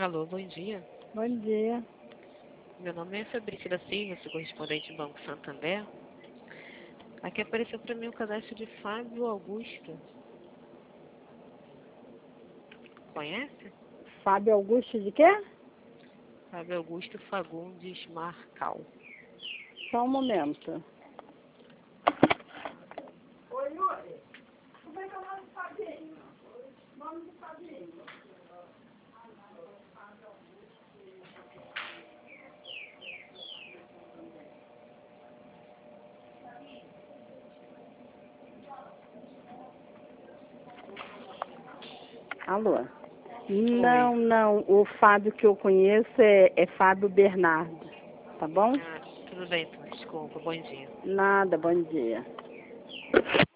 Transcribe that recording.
Alô, bom dia. Bom dia. Meu nome é Fabrício da Silva, sou correspondente do Banco Santander. Aqui apareceu para mim o cadastro de Fábio Augusto. Conhece? Fábio Augusto de quê? Fábio Augusto Fagundes Marcal. Só um momento. Oi, Yuri. Como é que é o nome do Fabinho? O nome do Fabinho. Alô? Não. O Fábio que eu conheço é Fábio Bernardo. Tá bom? Ah, tudo bem, então. Desculpa. Bom dia. Nada, bom dia.